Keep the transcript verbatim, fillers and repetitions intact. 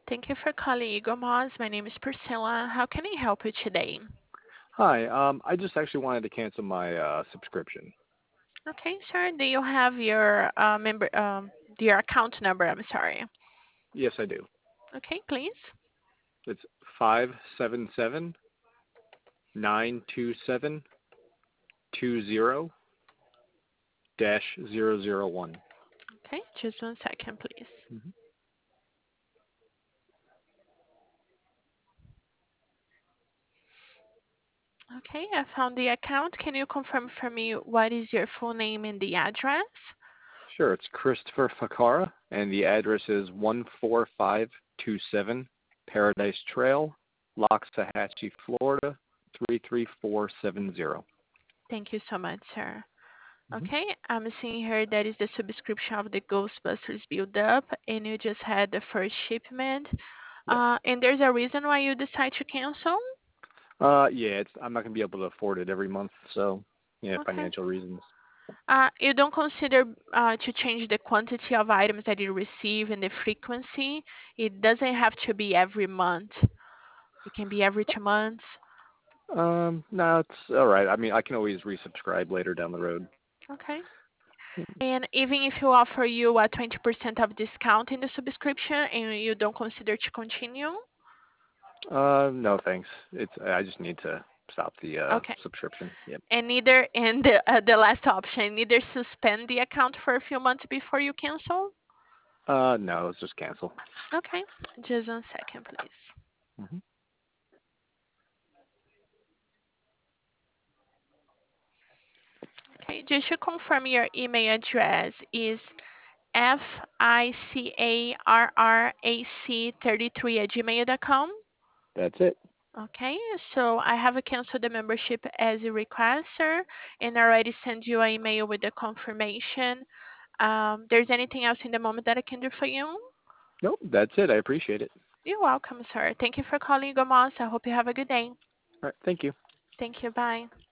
Thank you for calling Eagle Moss. My name is Priscilla. How can I help you today? Hi. Um, I just actually wanted to cancel my uh, subscription. Okay, sir. Do you have your uh, member um your account number? I'm sorry. Yes, I do. Okay, please. It's five seven seven nine two seven two zero dash zero zero one. Okay, just one second, please. Mm-hmm. Okay, I found the account. Can you confirm for me what is your full name and the address? Sure. It's Christopher Fakara, and the address is one four five two seven Paradise Trail, Loxahatchee, Florida three three four seven zero. Thank you so much, sir. Mm-hmm. Okay, I'm seeing here that is the subscription of the Ghostbusters build up, and you just had the first shipment. Yes. Uh, and there's a reason why you decide to cancel? Uh, yeah. It's I'm not gonna be able to afford it every month, so yeah, Okay. financial reasons. Uh, you don't consider uh, to change the quantity of items that you receive and the frequency. It doesn't have to be every month. It can be every two months. Um, no, it's all right. I mean, I can always resubscribe later down the road. Okay. And even if you offer you a twenty percent of discount in the subscription and you don't consider to continue, Uh, no, thanks. It's I just need to stop the uh okay. subscription. Yep. And neither, and the, uh, the last option, neither suspend the account for a few months before you cancel. Uh, no, let's just cancel. Okay. Just one second, please. Hmm. Okay. Just to confirm, your email address is F I C A R R A C thirty-three at gmail dot com. That's it. Okay, so I have canceled the membership as a request, sir, and already sent you an email with the confirmation. Um, there's anything else in the moment that I can do for you? Nope, that's it. I appreciate it. You're welcome, sir. Thank you for calling Gomos. I hope you have a good day. All right, thank you. Thank you. Bye.